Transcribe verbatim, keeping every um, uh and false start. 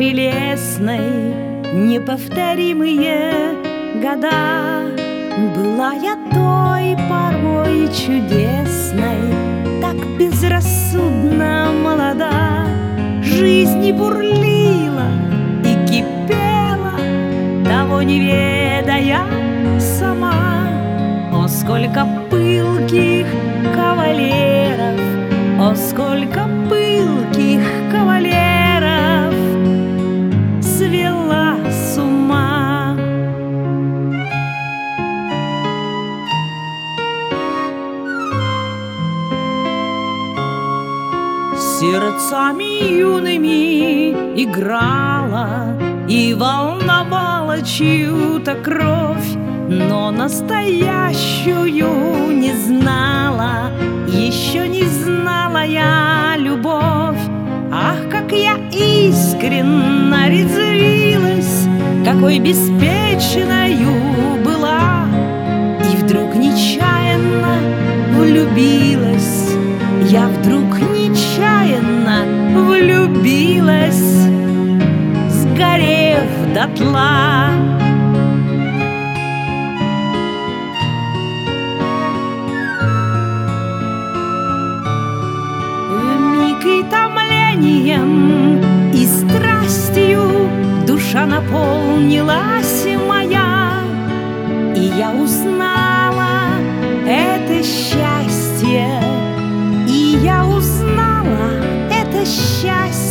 прелестной, неповторимые года. Была я той порой чудесной, так безрассудно молода. Жизнь и бурлила, и кипела, того не ведая сама. О, сколько пылких кавалеров, о, сколько пылких кавалеров свела с ума. Сердцами юными играла и волновала чью-то кровь, но настоящую не знала, еще не знала я любовь. Ах, как я искренно резвилась, какой беспечною была, и вдруг нечаянно влюбилась. Я вдруг нечаянно влюбилась, сгорев дотла. Вмиг и томлением, и страстью душа наполнилась моя, и я узнала это счастье. И я узнала это счастье.